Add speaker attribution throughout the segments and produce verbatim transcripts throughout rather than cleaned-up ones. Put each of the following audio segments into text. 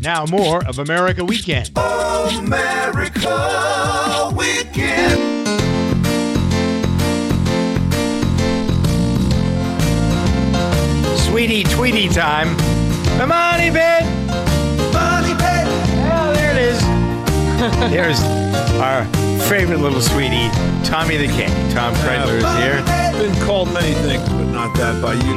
Speaker 1: Now more of America Weekend.
Speaker 2: America Weekend.
Speaker 1: Sweetie Tweety time. The money pit.
Speaker 2: Money pit.
Speaker 1: Oh, there it is. There's our favorite little sweetie, Tommy the King. Tom Kreidler is here.
Speaker 3: Been called many things, but not that by you,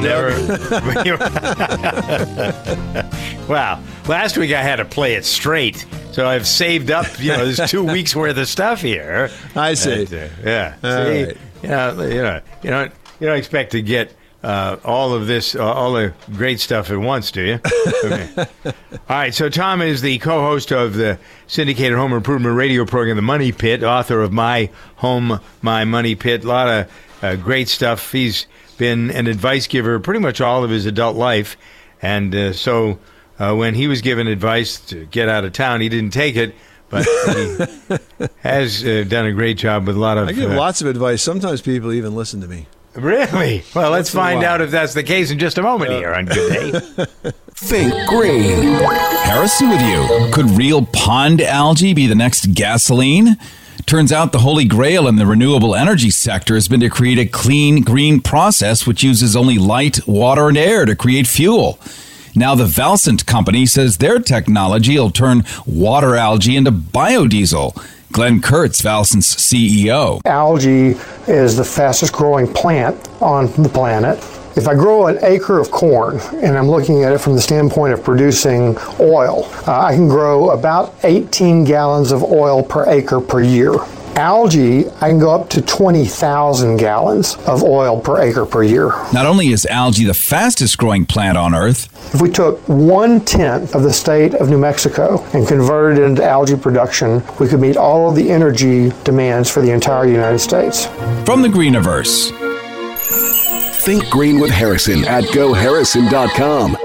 Speaker 1: Never. Wow. Last week I had to play it straight, so I've saved up. You know, there's two weeks worth of stuff here.
Speaker 3: I see.
Speaker 1: And, uh, yeah.
Speaker 3: All
Speaker 1: see,
Speaker 3: right.
Speaker 1: you know, you know, you don't, you don't expect to get uh, all of this, uh, all the great stuff at once, do you? Okay. All right. So Tom is the co-host of the syndicated home improvement radio program, The Money Pit, author of My Home, My Money Pit. A lot of uh, great stuff. He's been an advice giver pretty much all of his adult life, and uh, so. Uh, when he was given advice to get out of town, he didn't take it, but he has uh, done a great job with a lot of...
Speaker 3: I give
Speaker 1: uh,
Speaker 3: lots of advice. Sometimes people even listen to me.
Speaker 1: Really? Well, let's
Speaker 3: Once in a
Speaker 1: find
Speaker 3: while.
Speaker 1: out if that's the case in just a moment
Speaker 3: Uh,
Speaker 1: here on Good Day.
Speaker 4: Think green. Harrison with you. Could real pond algae be the next gasoline? Turns out the holy grail in the renewable energy sector has been to create a clean, green process which uses only light, water, and air to create fuel. Now the Valsent company says their technology will turn water algae into biodiesel. Glenn Kurtz, Valsent's C E O.
Speaker 5: Algae is the fastest growing plant on the planet. If I grow an acre of corn, and I'm looking at it from the standpoint of producing oil, uh, I can grow about eighteen gallons of oil per acre per year. Algae, I can go up to twenty thousand gallons of oil per acre per year.
Speaker 4: Not only is algae the fastest growing plant on Earth,
Speaker 5: If we took one-tenth of the state of New Mexico and converted it into algae production, we could meet all of the energy demands for the entire United States.
Speaker 4: from the Greeniverse.
Speaker 6: Think green with Harrison at go harrison dot com.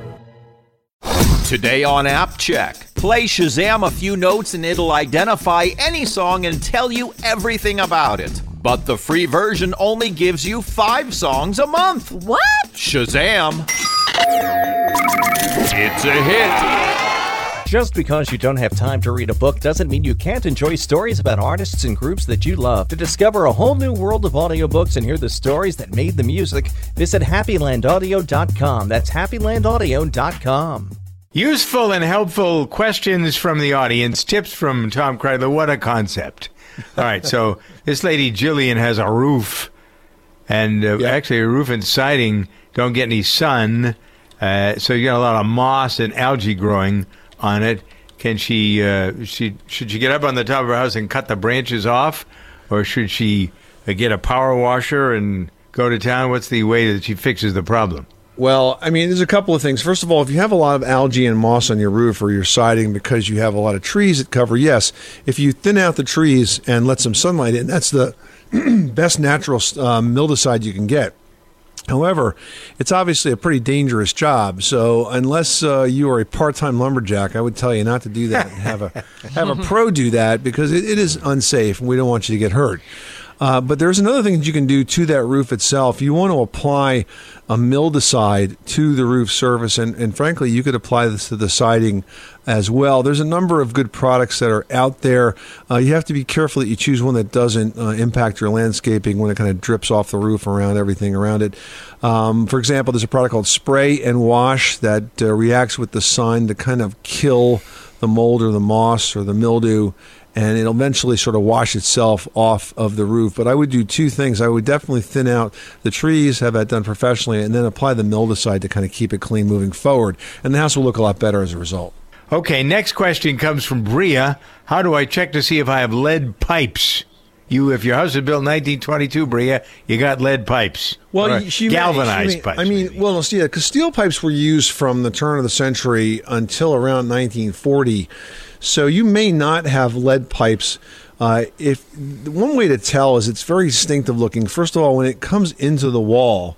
Speaker 7: Today on App Check, play Shazam a few notes and it'll identify any song and tell you everything about it. But the free version only gives you five songs a month.
Speaker 8: What?
Speaker 7: Shazam! It's a hit.
Speaker 9: Just because you don't have time to read a book doesn't mean you can't enjoy stories about artists and groups that you love. To discover a whole new world of audiobooks and hear the stories that made the music, visit happy land audio dot com. That's happy land audio dot com.
Speaker 1: Useful and helpful questions from the audience, tips from Tom Kreidler. What a concept. All right, so this lady Jillian has a roof, and uh,
Speaker 3: Yeah.
Speaker 1: actually a roof and siding don't get any sun, uh, so you get a lot of moss and algae growing on it. Can she, uh, she should she get up on the top of her house and cut the branches off, or should she uh, get a power washer and go to town? What's the way that she fixes the problem?
Speaker 3: Well, I mean, there's a couple of things. First of all, if you have a lot of algae and moss on your roof or your siding because you have a lot of trees that cover, yes, if you thin out the trees and let some sunlight in, that's the best natural um, mildewcide you can get. However, it's obviously a pretty dangerous job. So unless uh, you are a part-time lumberjack, I would tell you not to do that and have a have a pro do that because it, it is unsafe and we don't want you to get hurt. Uh, but there's another thing that you can do to that roof itself. You want to apply a mildewcide to the roof surface, and, and frankly, you could apply this to the siding as well. There's a number of good products that are out there. Uh, you have to be careful that you choose one that doesn't uh, impact your landscaping when it kind of drips off the roof around everything around it. Um, for example, there's a product called Spray and Wash that uh, reacts with the sun to kind of kill the mold or the moss or the mildew, and it'll eventually sort of wash itself off of the roof. But I would do two things. I would definitely thin out the trees, have that done professionally, and then apply the mildewcide to kind of keep it clean moving forward. And the house will look a lot better as a result.
Speaker 1: Okay, next question comes from Bria. How do I check to see if I have lead pipes? You, if your house was built in nineteen twenty-two, Bria, you got lead pipes.
Speaker 3: Well,
Speaker 1: Or
Speaker 3: she may-
Speaker 1: galvanized
Speaker 3: she may-
Speaker 1: pipes.
Speaker 3: I mean,
Speaker 1: maybe.
Speaker 3: well, no, see, because steel pipes were used from the turn of the century until around nineteen forty. So you may not have lead pipes. Uh, if one way to tell is it's very distinctive looking. First of all, when it comes into the wall,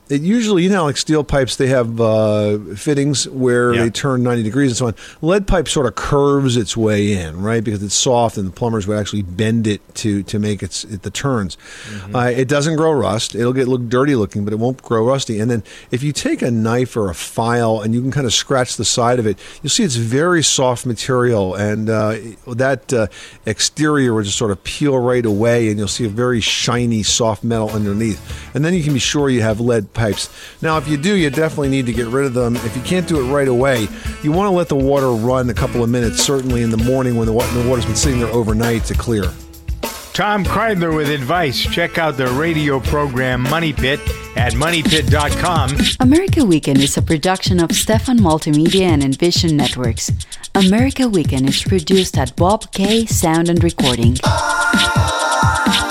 Speaker 3: it usually, you know, like steel pipes, they have uh, fittings where
Speaker 1: Yeah.
Speaker 3: they turn ninety degrees and so on. Lead pipe sort of curves its way in, right? Because it's soft, and the plumbers would actually bend it to to make its it, the turns.
Speaker 1: Mm-hmm.
Speaker 3: Uh, it doesn't grow rust. It'll get look dirty looking, but it won't grow rusty. And then if you take a knife or a file and you can kind of scratch the side of it, you'll see it's very soft material, and uh, that uh, exterior will just sort of peel right away, and you'll see a very shiny, soft metal underneath. And then you can be sure you have lead pipes. Now, if you do, you definitely need to get rid of them. If you can't do it right away, you want to let the water run a couple of minutes, certainly in the morning when the, wa- the water's been sitting there overnight to clear.
Speaker 1: Tom Kreidler with advice. Check out the radio program Money Pit at money pit dot com.
Speaker 8: America Weekend is a production of Stefan Multimedia and Envision Networks. America Weekend is produced at Bob K Sound and Recording.
Speaker 2: Oh,